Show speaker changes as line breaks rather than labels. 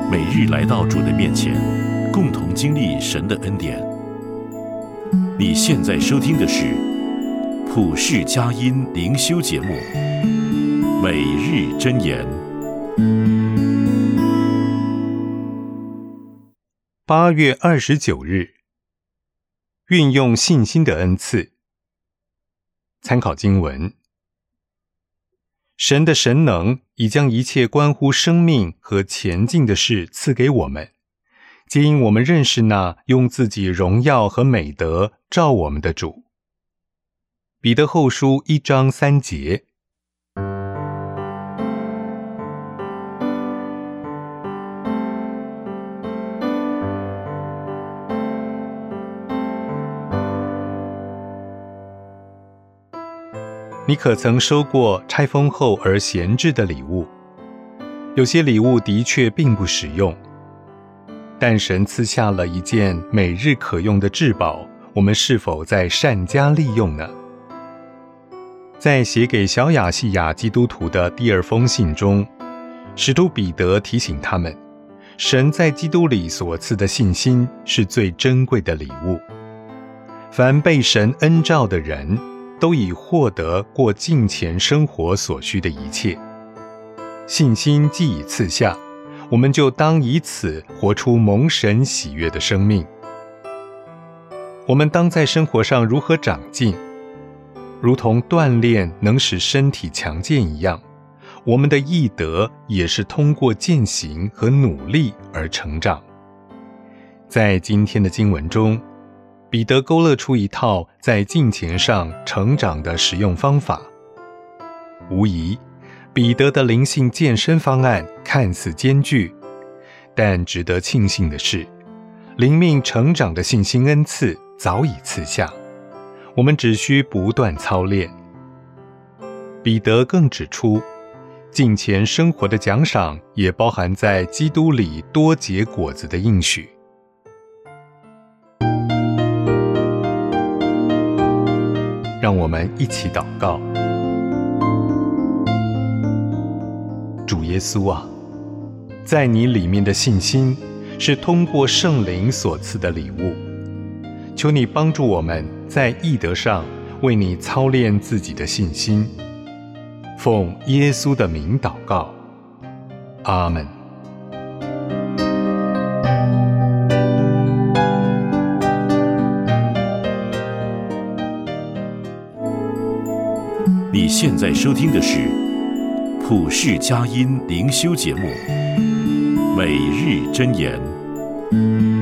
每日来到主的面前，共同经历神的恩典。你现在收听的是普世佳音灵修节目《每日箴言》。
8月29日，运用信心的恩赐。参考经文：神的神能已将一切关乎生命和前进的事赐给我们，皆因我们认识那用自己荣耀和美德召我们的主。彼得后书1章3节。你可曾收过拆封后而闲置的礼物？有些礼物的确并不实用，但神赐下了一件每日可用的至宝，我们是否在善加利用呢？在写给小亚细亚基督徒的第2封信中，使徒彼得提醒他们，神在基督里所赐的信心是最珍贵的礼物。凡被神恩召的人，都已获得过敬虔生活所需的一切。信心既已赐下，我们就当以此活出蒙神喜悦的生命。我们当在生活上如何长进，如同锻炼能使身体强健一样，我们的义德也是通过践行和努力而成长。在今天的经文中，彼得勾勒出一套在敬虔上成长的实用方法。无疑，彼得的灵性健身方案看似艰巨，但值得庆幸的是，灵命成长的信心恩赐早已赐下，我们只需不断操练。彼得更指出，敬虔生活的奖赏也包含在基督里多结果子的应许。让我们一起祷告。主耶稣啊，在你里面的信心是通过圣灵所赐的礼物，求你帮助我们在义德上为你操练自己的信心。奉耶稣的名祷告，阿们。
你现在收听的是普世佳音灵修节目《每日箴言》。